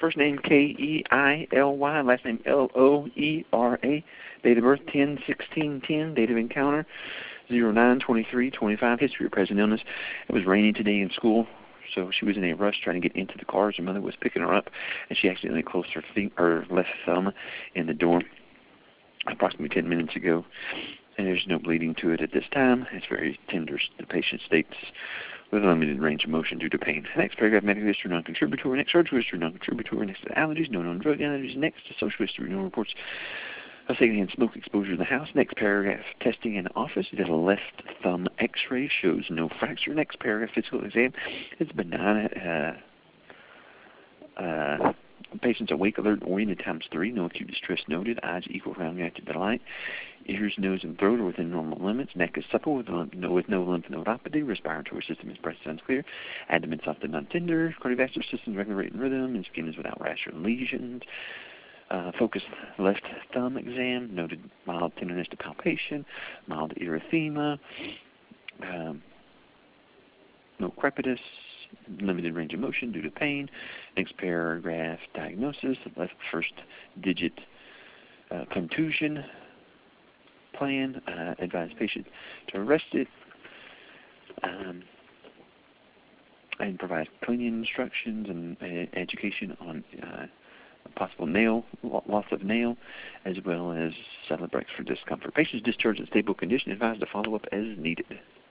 First name Keily, last name Loera. Date of birth 10/16/10. Date of encounter 09/23/25. History of present illness. It was raining today in school, so she was in a rush trying to get into the car. Her mother was picking her up, and she accidentally closed her left thumb in the door approximately 10 minutes ago. And there's no bleeding to it at this time. It's very tender. The patient states with a limited range of motion due to pain. Next paragraph, medical history, non-contributory. Next, surgical history, non-contributory. Next, allergies, no known drug allergies. Next, social history, no reports of secondhand smoke exposure in the house. Next paragraph, testing in office. It is a left thumb x-ray, shows no fracture. Next paragraph, physical exam. It's benign. Patient's awake, alert, oriented ×3. No acute distress noted. Eyes equal, round, reactive to light. Ears, nose, and throat are within normal limits. Neck is supple with no lymph nodopathy. Respiratory system is bright, sounds clear. Abdomen soft and non-tender. Cardiovascular system is regular rate and rhythm. And skin is without rash or lesions. Focused left thumb exam. Noted mild tenderness to palpation. Mild erythema. No crepitus. Limited range of motion due to pain. Next paragraph, diagnosis. Left first digit contusion. Plan. Advise patient to arrest it. And provide cleaning instructions and education on possible loss of nail, as well as salad breaks for discomfort. Patient's discharged in stable condition. Advised to follow up as needed.